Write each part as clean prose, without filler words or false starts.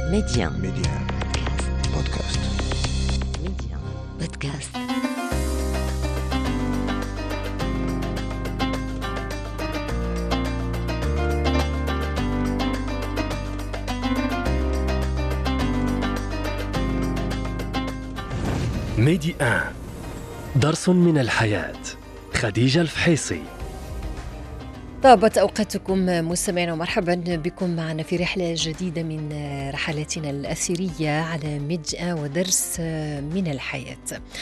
Média. بودكاست. Média. بودكاست. ميدي آن، درس من الحياة. خديجة الفحيصي. طابت أوقاتكم مستمعينا، ومرحبا بكم معنا في رحلة جديدة من رحلاتنا الأثرية على ميديا ودرس من الحياة.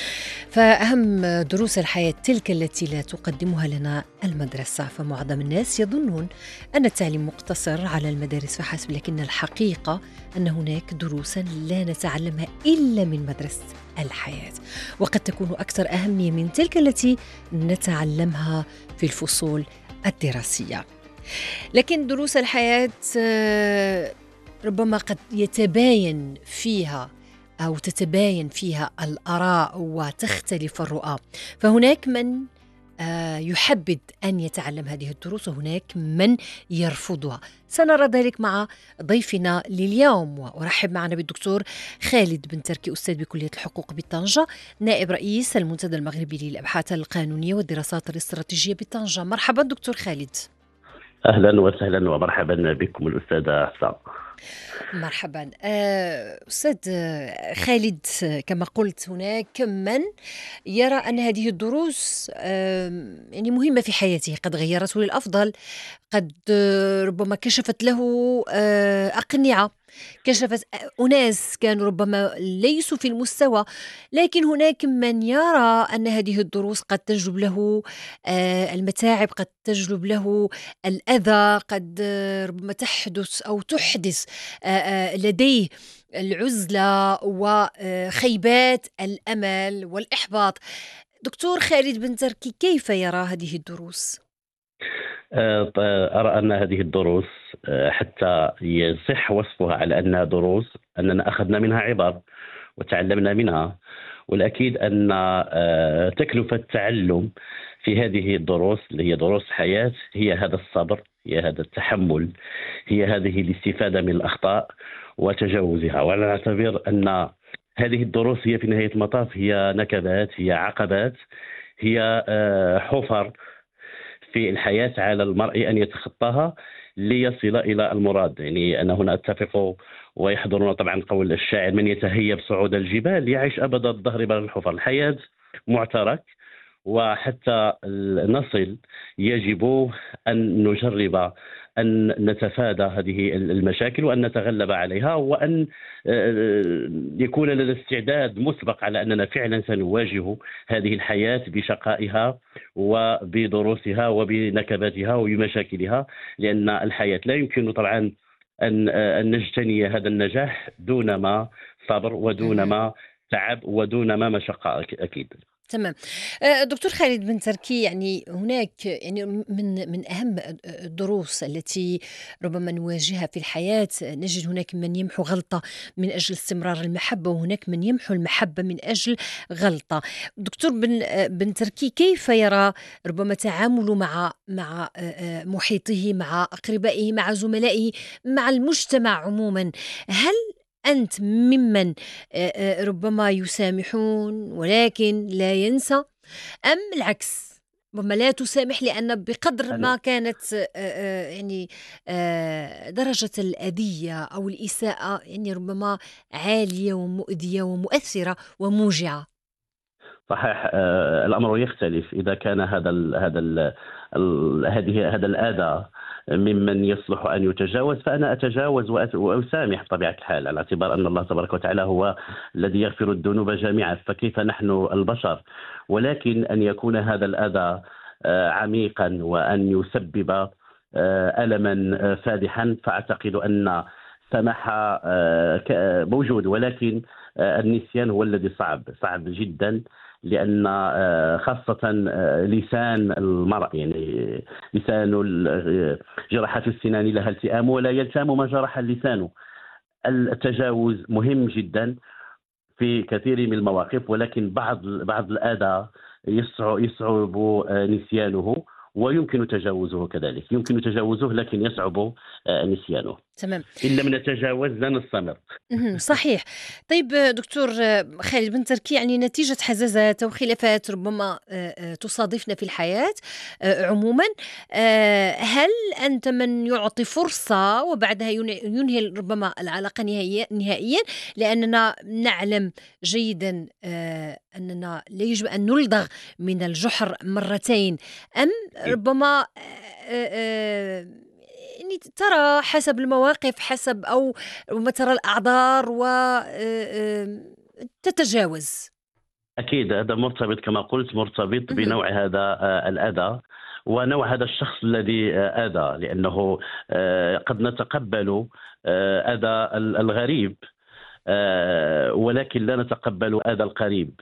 فأهم دروس الحياة تلك التي لا تقدمها لنا المدرسة، فمعظم الناس يظنون أن التعليم مقتصر على المدارس فحسب، لكن الحقيقة أن هناك دروسا لا نتعلمها إلا من مدرسة الحياة، وقد تكون أكثر أهمية من تلك التي نتعلمها في الفصول الدراسية. لكن دروس الحياة ربما قد يتباين فيها أو تتباين فيها الآراء وتختلف الرؤى، فهناك من يحبذ أن يتعلم هذه الدروس وهناك من يرفضها. سنرى ذلك مع ضيفنا لليوم، وأرحب معنا بالدكتور خالد بن تركي، أستاذ بكلية الحقوق بطنجة، نائب رئيس المنتدى المغربي للأبحاث القانونية والدراسات الاستراتيجية بطنجة. مرحبا دكتور خالد. أهلا وسهلا ومرحبا بكم الأستاذة حفصة. مرحبا أستاذ خالد. كما قلت، هناك من يرى أن هذه الدروس يعني مهمة في حياته، قد غيرته للأفضل، قد ربما كشفت له أقنعة، كشفت أناس كانوا ربما ليسوا في المستوى، لكن هناك من يرى أن هذه الدروس قد تجلب له المتاعب، قد تجلب له الأذى، قد ربما تحدث أو تحدث لديه العزلة وخيبات الأمل والإحباط. دكتور خالد بن تركي، كيف يرى هذه الدروس؟ أرى أن هذه الدروس حتى يصح وصفها على أنها دروس، أننا أخذنا منها عبر وتعلمنا منها، والأكيد أن تكلفة التعلم في هذه الدروس اللي هي دروس حياة هي هذا الصبر، هي هذا التحمل، هي هذه الاستفادة من الأخطاء وتجاوزها. وأنا أعتبر أن هذه الدروس هي في نهاية المطاف هي نكبات، هي عقبات، هي حفر في الحياة على المرء أن يتخطاها ليصل إلى المراد. يعني أنا هنا أتفق، ويحضرنا طبعا قول الشاعر: من يتهيب صعود الجبال يعيش أبد الدهر بين الحفر. الحياة معترك، وحتى نصل يجب أن نجرب أن نتفادى هذه المشاكل وأن نتغلب عليها، وأن يكون لنا استعداد مسبق على أننا فعلا سنواجه هذه الحياة بشقائها وبدروسها وبنكباتها وبمشاكلها، لأن الحياة لا يمكن طبعا أن نجتني هذا النجاح دون ما صبر ودون ما تعب ودون ما مشقة أكيد. تمام. دكتور خالد بن تركي، يعني هناك يعني من أهم الدروس التي ربما نواجهها في الحياة، نجد هناك من يمحو غلطة من أجل استمرار المحبة، وهناك من يمحو المحبة من أجل غلطة. دكتور بن تركي، كيف يرى ربما تعامله مع محيطه، مع أقربائه، مع زملائه، مع المجتمع عموما؟ هل أنت ممن ربما يسامحون ولكن لا ينسى، أم العكس، ربما لا تسامح لأن بقدر ما كانت يعني درجة الأذية أو الإساءة يعني ربما عالية ومؤذية ومؤثرة وموجعة؟ صحيح. الأمر يختلف إذا كان هذا الأذى ممن يصلح أن يتجاوز، فأنا أتجاوز وأسامح بطبيعة الحال، على اعتبار أن الله تبارك وتعالى هو الذي يغفر الذنوب جميعا، فكيف نحن البشر؟ ولكن أن يكون هذا الأذى عميقا وأن يسبب ألما فادحا، فأعتقد أن سماح موجود، ولكن النسيان هو الذي صعب جدا، لأن خاصة لسان المرء، يعني لسان جراحة السنان لها التئام ولا يلتام ما جرح اللسان. التجاوز مهم جدا في كثير من المواقف، ولكن بعض الأذى يصعب نسيانه، ويمكن تجاوزه كذلك، يمكن تجاوزه لكن يصعب نسيانه. تمام. إن لم نتجاوز لا نستمر. صحيح. طيب دكتور خالد بن تركي، يعني نتيجة حزازات أو خلافات ربما تصادفنا في الحياة عموما، هل أنت من يعطي فرصة وبعدها ينهي ربما العلاقة نهائيا، لأننا نعلم جيدا أننا لا يجب أن نلدغ من الجحر مرتين، أم ربما يعني ترى حسب المواقف، حسب أو ربما ترى الأعذار وتتجاوز؟ أكيد هذا مرتبط كما قلت، مرتبط بنوع هذا الأذى ونوع هذا الشخص الذي أذى، لأنه قد نتقبل أذى الغريب ولكن لا نتقبل أذى القريب.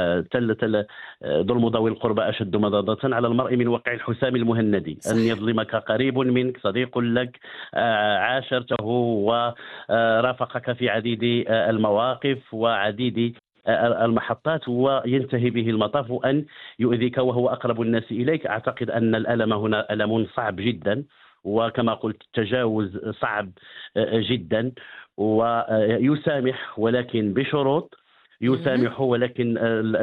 ظلم ذوي القربى أشد مضاضة على المرء من وقع الحسام المهندي. أن يظلمك قريب منك، صديق لك، عاشرته ورافقك في عديد المواقف وعديد المحطات، وينتهي به المطاف أن يؤذيك وهو أقرب الناس إليك. أعتقد أن الألم هنا ألم صعب جدا، وكما قلت التجاوز صعب جدا، ويسامح ولكن بشروط. يسامح ولكن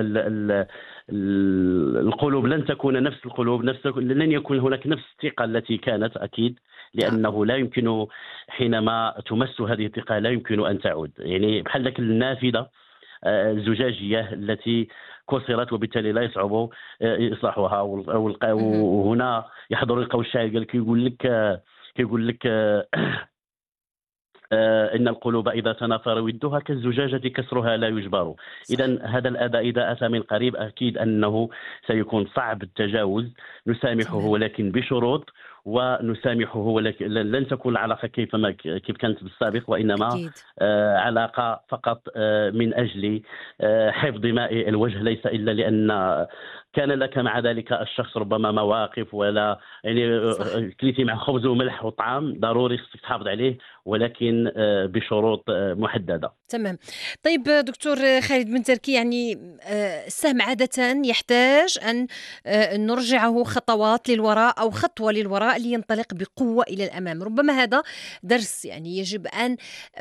القلوب لن تكون نفس القلوب، لن يكون هناك نفس الثقة التي كانت أكيد، لأنه لا يمكن حينما تمس هذه الثقة لا يمكن أن تعود. يعني بحال ذاك النافذة الزجاجية التي كسرت وبالتالي لا يصعب إصلاحها. وهنا يحضر القول الشاعر يقول لك إن القلوب إذا تنافر ودها كالزجاجة كسرها لا يجبر. إذا هذا الأذى إذا أتى من قريب أكيد أنه سيكون صعب التجاوز. نسامحه ولكن بشروط، ونسامحه ولكن لن تكون العلاقة كيف كانت بالسابق، وإنما علاقة فقط من أجل حفظ ماء الوجه، ليس إلا لأن كان لك مع ذلك الشخص ربما مواقف، ولا يعني كليتي مع خبز وملح وطعام ضروري خصك تحافظ عليه، ولكن بشروط محددة. تمام. طيب دكتور خالد بن تركي، يعني السهم عادة يحتاج أن نرجعه خطوات للوراء أو خطوة للوراء لينطلق بقوة إلى الأمام. ربما هذا درس يعني يجب أن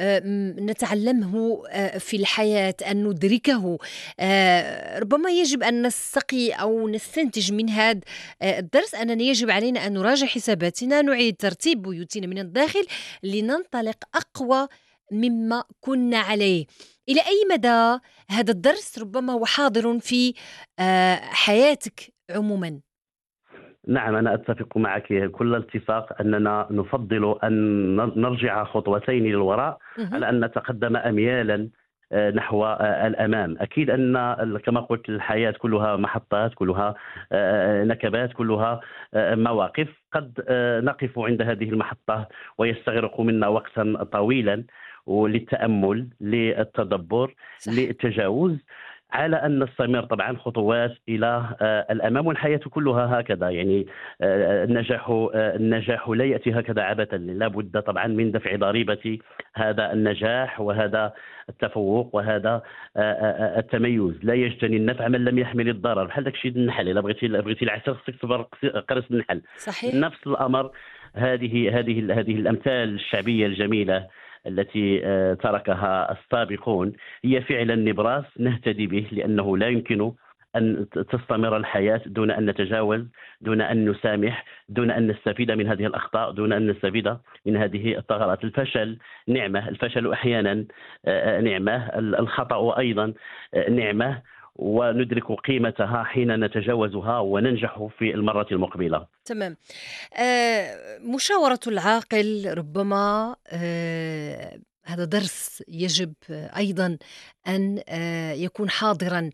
نتعلمه في الحياة، أن ندركه. ربما يجب أن نستقي أو نستنتج من هذا الدرس أننا يجب علينا أن نراجع حساباتنا، نعيد ترتيب بيوتنا من الداخل لننطلق أقوى مما كنا عليه. إلى أي مدى هذا الدرس ربما هو حاضر في حياتك عموما؟ نعم، أنا أتفق معك كل الاتفاق أننا نفضل أن نرجع خطوتين للوراء على أن نتقدم أميالا نحو الأمام. أكيد أن كما قلت الحياة كلها محطات، كلها نكبات، كلها مواقف. قد نقف عند هذه المحطة ويستغرق منا وقتا طويلا للتأمل، للتدبر، للتجاوز، على أن نستمر طبعا خطوات إلى الأمام. والحياة كلها هكذا، يعني النجاح لا يأتي هكذا عبثا، لا بد طبعا من دفع ضريبة هذا النجاح وهذا التفوق وهذا التميز. لا يجتني النفع من لم يحمل الضرر. بحال داك الشيء النحل، إلا بغيتي العسل خصك تصبر قرص النحل. صحيح. نفس الأمر. هذه الأمثال الشعبية الجميلة التي تركها السابقون هي فعلا نبراس نهتدي به، لأنه لا يمكن أن تستمر الحياة دون أن نتجاوز، دون أن نسامح، دون أن نستفيد من هذه الأخطاء، دون أن نستفيد من هذه الثغرات. الفشل نعمة، الفشل أحيانا نعمة، الخطأ أيضا نعمة، وندرك قيمتها حين نتجاوزها وننجح في المرة المقبلة. تمام. مشاورة العاقل ربما هذا درس يجب أيضا أن يكون حاضرا.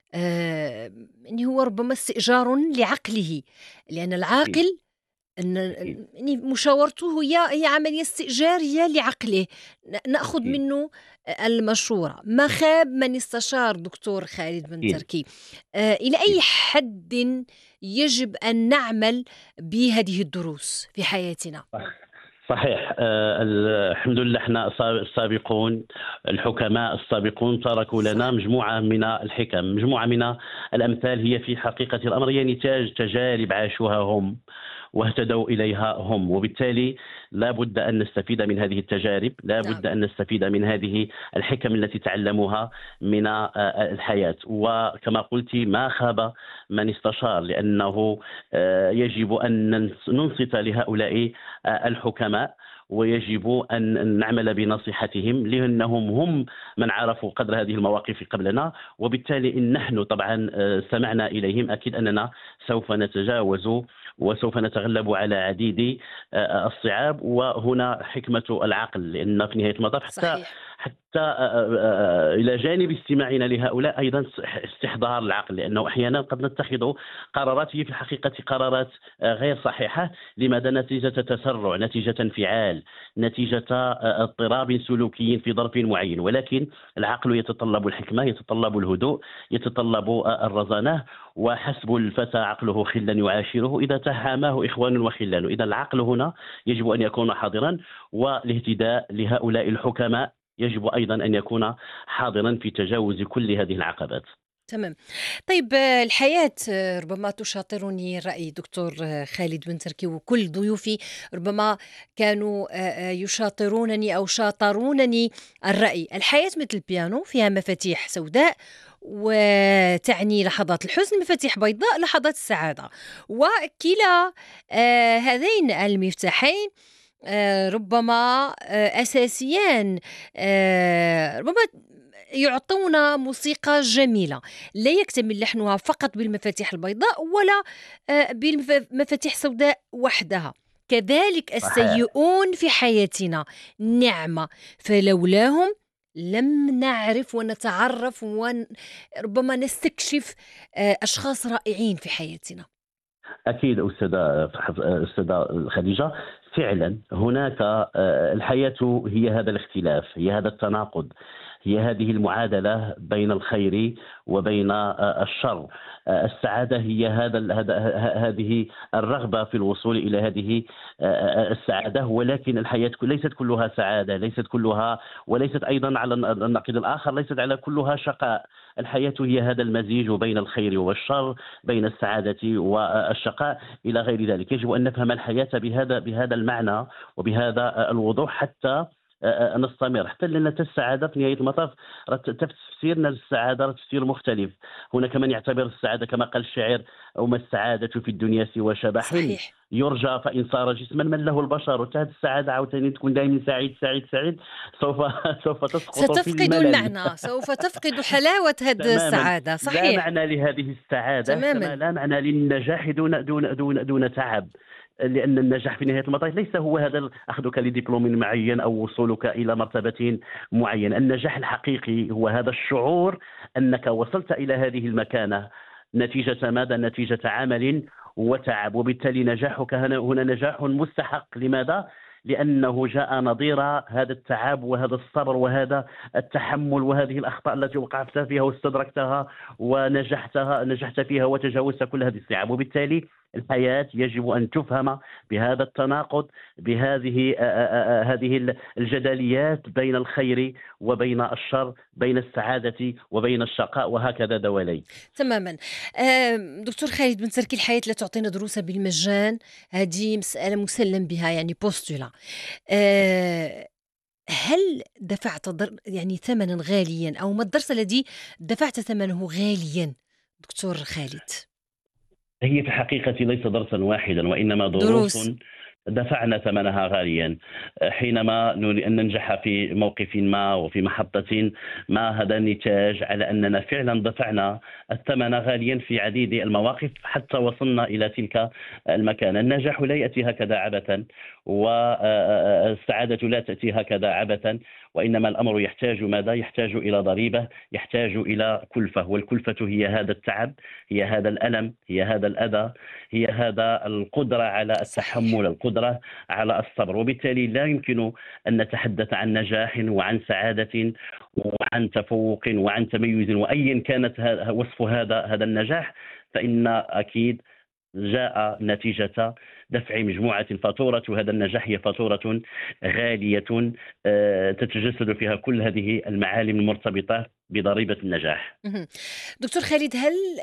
يعني هو ربما استئجار لعقله، لأن العاقل يعني مشاورته هي عملية استئجارية لعقله، نأخذ منه المشورة. ما خاب من استشار. دكتور خالد بن تركي، إلى أي حد يجب أن نعمل بهذه الدروس في حياتنا؟ صحيح. الحمد لله احنا السابقون، الحكماء السابقون تركوا لنا مجموعة من الحكم، مجموعة من الأمثال. هي في حقيقة الأمر هي نتاج تجارب عاشوها هم، واهتدوا إليها هم. وبالتالي لا بد أن نستفيد من هذه التجارب، لا بد أن نستفيد من هذه الحكم التي تعلموها من الحياة. وكما قلت ما خاب من استشار، لأنه يجب أن ننصت لهؤلاء الحكماء، ويجب أن نعمل بنصيحتهم، لأنهم هم من عرفوا قدر هذه المواقف قبلنا. وبالتالي إن نحن طبعا سمعنا إليهم، أكيد أننا سوف نتجاوز وسوف نتغلب على عديد الصعاب. وهنا حكمة العقل، لأن في نهاية المطاف حتى إلى جانب استماعنا لهؤلاء أيضا استحضار العقل، لأنه أحيانا قد نتخذ قرارات هي في الحقيقة قرارات غير صحيحة. لماذا؟ نتيجة تسرع، نتيجة انفعال، نتيجة اضطراب سلوكي في ظرف معين. ولكن العقل يتطلب الحكمة، يتطلب الهدوء، يتطلب الرزانة. وحسب الفتى عقله خلا يعاشره، إذا تهاماه إخوان وخلان. إذا العقل هنا يجب أن يكون حاضرا، والاهتداء لهؤلاء الحكماء يجب أيضا أن يكون حاضرا في تجاوز كل هذه العقبات. تمام. طيب الحياة ربما تشاطرني الرأي دكتور خالد بن تركي، وكل ضيوفي ربما كانوا يشاطرونني أو شاطرونني الرأي. الحياة مثل البيانو، فيها مفاتيح سوداء وتعني لحظات الحزن، مفاتيح بيضاء لحظات السعادة، وكلا هذين المفتاحين ربما أساسيان، ربما يعطونا موسيقى جميلة لا يكتمل لحنها فقط بالمفاتيح البيضاء ولا بمفاتيح سوداء وحدها. كذلك السيئون في حياتنا نعمة، فلولاهم لم نعرف ونتعرف وربما نستكشف أشخاص رائعين في حياتنا. أكيد أستاذة خديجة، فعلا هناك الحياة هي هذا الاختلاف، هي هذا التناقض، هي هذه المعادلة بين الخير وبين الشر. السعادة هي هذه الرغبة في الوصول إلى هذه السعادة، ولكن الحياة ليست كلها سعادة، ليست كلها، وليست أيضا على النقيض الآخر ليست على كلها شقاء. الحياة هي هذا المزيج بين الخير والشر، بين السعادة والشقاء إلى غير ذلك. يجب أن نفهم الحياة بهذا المعنى وبهذا الوضوح حتى نستمر، حتى لأن السعادة في نهاية المطاف تفسيرنا للسعادة تفسير مختلف. هناك من يعتبر السعادة كما قال الشاعر: وما السعادة في الدنيا سوى شبح صحيح. يرجى فإن صار جسما من له البشر. وتهد السعادة عاوتاني تكون دائما سعيد سعيد سعيد، سوف تسقط ستفقد المعنى، سوف تفقد حلاوة هذه السعادة. صحيح. لا معنى لهذه السعادة كما لا معنى للنجاح دون تعب، لأن النجاح في نهاية المطاف ليس هو هذا أخذك لدبلوم معين أو وصولك إلى مرتبة معينة. النجاح الحقيقي هو هذا الشعور أنك وصلت إلى هذه المكانة نتيجة ماذا؟ نتيجة عمل وتعب. وبالتالي نجاحك هنا نجاح مستحق. لماذا؟ لأنه جاء نظير هذا التعب وهذا الصبر وهذا التحمل وهذه الأخطاء التي وقعت فيها واستدركتها ونجحت فيها وتجاوزت كل هذه الصعاب. وبالتالي الحياة يجب أن تفهم بهذا التناقض، هذه الجداليات بين الخير وبين الشر، بين السعادة وبين الشقاء، وهكذا دوالي. تماما. دكتور خالد بن تركي، الحياة لا تعطينا دروسا بالمجان، هذه مسألة مسلم بها، يعني بوستولا. هل دفعت يعني ثمنا غاليا، أو ما الدرس الذي دفعت ثمنه غاليا دكتور خالد؟ هي في الحقيقة ليس درسا واحدا، وإنما دروس دفعنا ثمنها غاليا. حينما نريد أن ننجح في موقف ما وفي محطة ما، هذا نتاج على أننا فعلا دفعنا الثمن غاليا في عديد المواقف حتى وصلنا إلى تلك المكان. النجاح لا يأتي هكذا عبثا، والسعادة لا تأتي هكذا عبثا، وإنما الأمر يحتاج ماذا؟ يحتاج إلى ضريبة، يحتاج إلى كلفة، والكلفة هي هذا التعب، هي هذا الألم، هي هذا الأذى، هي هذا القدرة على التحمل، القدرة على الصبر. وبالتالي لا يمكن أن نتحدث عن نجاح وعن سعادة وعن تفوق وعن تميز، وأيا كانت وصف هذا النجاح، فإن أكيد جاء نتيجة دفع مجموعة. فاتورة هذا النجاح هي فاتورة غالية تتجسد فيها كل هذه المعالم المرتبطة بضريبة النجاح. دكتور خالد، هل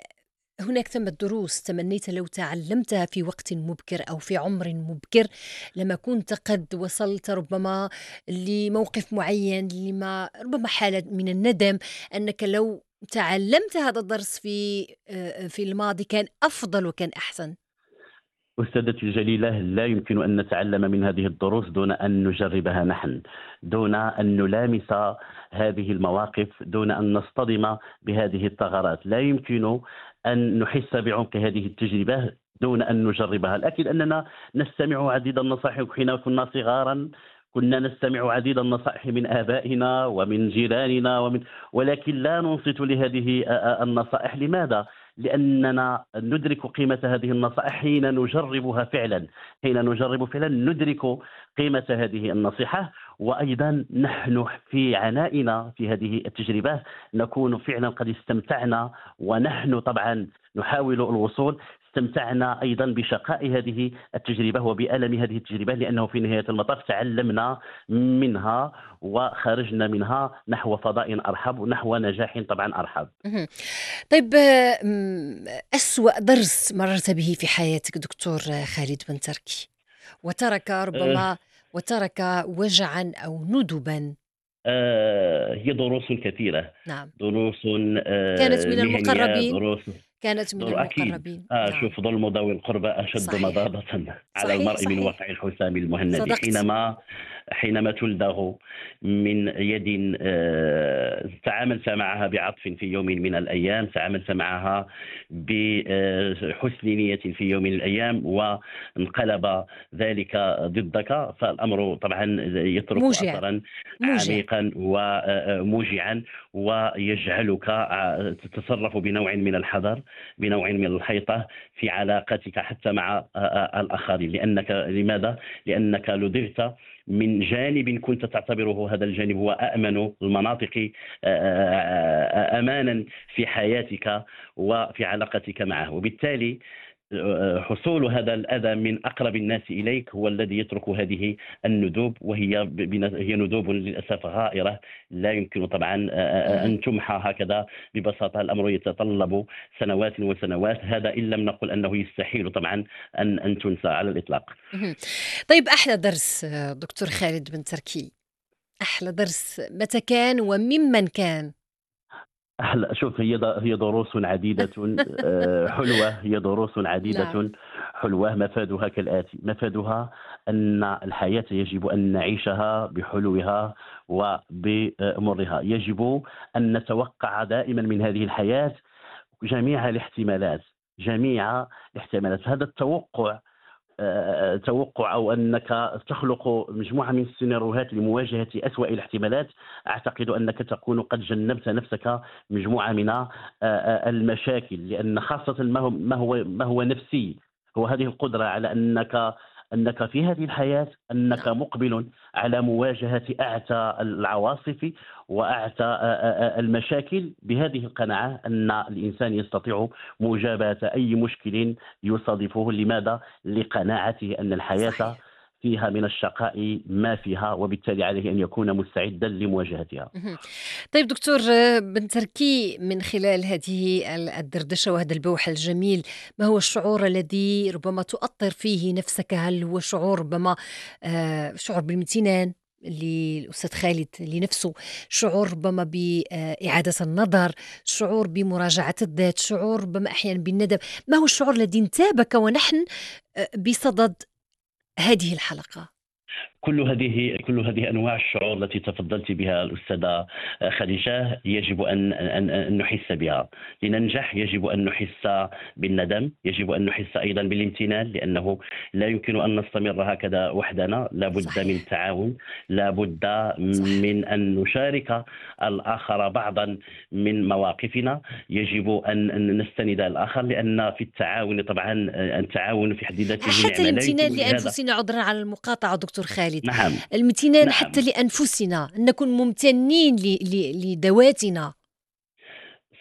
هناك ثمة دروس تمنيت لو تعلمتها في وقت مبكر أو في عمر مبكر، لما كنت قد وصلت ربما لموقف معين، لما ربما حالة من الندم، أنك لو تعلمت هذا الدرس في الماضي كان أفضل وكان أحسن. أستاذتي الجليلة، لا يمكن أن نتعلم من هذه الدروس دون أن نجربها نحن، دون أن نلامس هذه المواقف، دون أن نصطدم بهذه الثغرات. لا يمكن أن نحس بعمق هذه التجربة دون أن نجربها. الأكيد أننا نستمع عديد النصائح حين كنا صغارا، كنا نستمع عديد النصائح من آبائنا ومن جيراننا ولكن لا ننصت لهذه النصائح. لماذا؟ لأننا ندرك قيمة هذه النصائح حين نجربها فعلا. حين نجرب فعلا ندرك قيمة هذه النصيحة. وأيضا نحن في عنائنا في هذه التجربة نكون فعلا قد استمتعنا، ونحن طبعا نحاول الوصول. استمتعنا أيضا بشقاء هذه التجربة وبألم هذه التجربة، لأنه في نهاية المطاف تعلمنا منها وخرجنا منها نحو فضاء أرحب ونحو نجاح طبعا أرحب. مهم. طيب، أسوأ درس مررت به في حياتك دكتور خالد بن تركي، وترك أه ربما وترك وجعا أو ندبا؟ هي دروس كثيرة. نعم. دروس كانت من مهنية، المقربين، دروس كانت من أكيد. المقربين، نعم. شوف، ظلم ذوي القربى أشد صحيح، مضاضة على صحيح، المرء من صحيح. وقع الحسام المهند. صدقت. حينما تلدغ من يد تعاملت معها بعطف في يوم من الأيام، تعاملت معها بحسن نية في يوم من الأيام، وانقلب ذلك ضدك، فالأمر طبعا يترك موجع، أثرا موجع. عميقا وموجعا، ويجعلك تتصرف بنوع من الحذر، بنوع من الحيطة في علاقتك حتى مع الآخرين. لماذا؟ لأنك لدغت من جانب كنت تعتبره هذا الجانب هو أأمن المناطق أمانا في حياتك وفي علاقتك معه، وبالتالي حصول هذا الأذى من أقرب الناس إليك هو الذي يترك هذه الندوب، هي ندوب للأسف غائرة، لا يمكن طبعا مهم. أن تمحى هكذا ببساطة. الأمر يتطلب سنوات وسنوات، هذا إن لم نقل أنه يستحيل طبعا أن تنسى على الإطلاق. مهم. طيب، أحلى درس دكتور خالد بن تركي، أحلى درس متى كان وممن كان؟ شوف، هي دروس عديدة حلوة. هي دروس نعم. عديدة حلوة. مفادها كالآتي: مفادها أن الحياة يجب أن نعيشها بحلوها وبمرها. يجب أن نتوقع دائما من هذه الحياة جميع الاحتمالات، جميع الاحتمالات. هذا التوقع توقع أو أنك تخلق مجموعة من السيناريوهات لمواجهة أسوأ الاحتمالات، أعتقد أنك تكون قد جنبت نفسك مجموعة من المشاكل. لأن خاصة ما هو نفسي، هو هذه القدرة على أنك في هذه الحياة أنك نعم. مقبل على مواجهة أعتى العواصف وأعتى المشاكل، بهذه القناعة أن الإنسان يستطيع مجابهة أي مشكل يصادفه. لماذا؟ لقناعته أن الحياة صحيح. فيها من الشقاء ما فيها، وبالتالي عليه أن يكون مستعدا لمواجهتها. مهم. طيب دكتور بن تركي، من خلال هذه الدردشة وهذا البوح الجميل، ما هو الشعور الذي ربما تؤطر فيه نفسك؟ هل هو شعور ربما شعور بالامتنان للأستاذ خالد لنفسه، شعور ربما بإعادة النظر، شعور بمراجعة الذات، شعور ربما أحيانا بالندم؟ ما هو الشعور الذي انتابك ونحن بصدد هذه الحلقة؟ كل هذه انواع الشعور التي تفضلت بها الاستاذه خديجه يجب ان نحس بها. لننجح يجب ان نحس بالندم، يجب ان نحس ايضا بالامتنان، لانه لا يمكن ان نستمر هكذا وحدنا، لابد صحيح. من التعاون، لابد صح. من ان نشارك الاخر بعضا من مواقفنا، يجب ان نستند الاخر، لان في التعاون طبعا التعاون في حد ذاته حتى نعمه، لا يمكن الامتنان لهذا. لأنفسنا، عذرا على المقاطعة دكتور خالد، نعم. الامتنان نعم، حتى لأنفسنا، أن نكون ممتنين لذواتنا.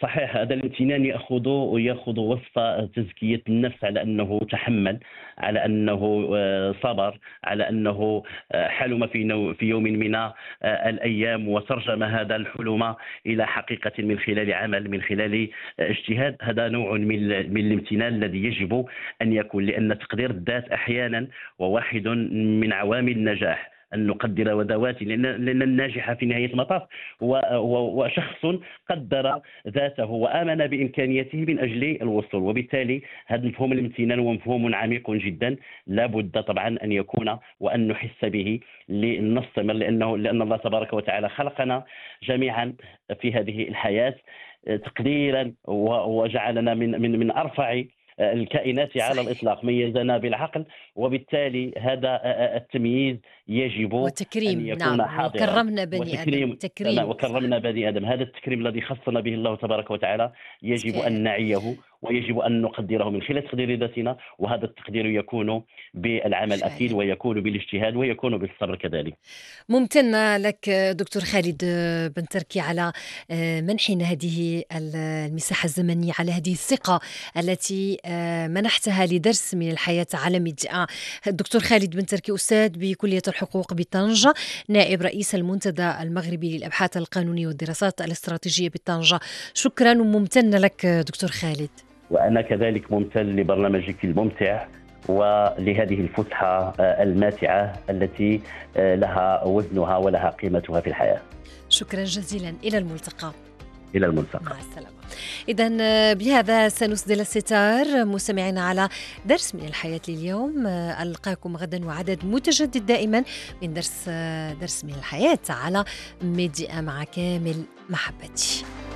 صحيح، هذا الامتنان ياخذ وصف تزكيه النفس، على انه تحمل، على انه صبر، على انه حلم في يوم من الايام وترجم هذا الحلم الى حقيقه من خلال عمل، من خلال اجتهاد. هذا نوع من الامتنان الذي يجب ان يكون، لان تقدير الذات احيانا وواحد من عوامل النجاح، أن نقدر ذواتي، لأن الناجح في نهاية المطاف هو شخص قدر ذاته وآمن بإمكانياته من أجل الوصول. وبالتالي هذا مفهوم الامتنان هو مفهوم عميق جدا، لا بد طبعا أن يكون وأن نحس به لنستمر، لأن الله تبارك وتعالى خلقنا جميعا في هذه الحياة تقديرا، وجعلنا من أرفع الكائنات على الإطلاق، ميزنا بالعقل. وبالتالي هذا التمييز يجب وتكريم، أن يكون نعم، حاضرا، وكرمنا بني آدم، تكريم، وكرمنا بني آدم. هذا التكريم الذي خصنا به الله تبارك وتعالى يجب صحيح. أن نعيه، ويجب أن نقدره من خلال تقدير ذاتنا، وهذا التقدير يكون بالعمل أكيد، ويكون بالاجتهاد، ويكون بالصبر كذلك. ممتنة لك دكتور خالد بن تركي على منحنا هذه المساحة الزمنية، على هذه الثقة التي منحتها لدرس من الحياة على ميديا. الدكتور خالد بن تركي أستاذ بكلية الحقوق بطنجة، نائب رئيس المنتدى المغربي للأبحاث القانونية والدراسات الاستراتيجية بطنجة. شكرا وممتنة لك دكتور خالد. وأنا كذلك ممتن لبرنامجك الممتع ولهذه الفسحة الماتعة التي لها وزنها ولها قيمتها في الحياة. شكرا جزيلا، إلى الملتقى. إلى الملتقى. مع السلامة. إذن بهذا سنسدل الستار مستمعينا على درس من الحياة لليوم. ألقاكم غدا وعدد متجدد دائما من درس من الحياة على ميديا مع كامل محبتي.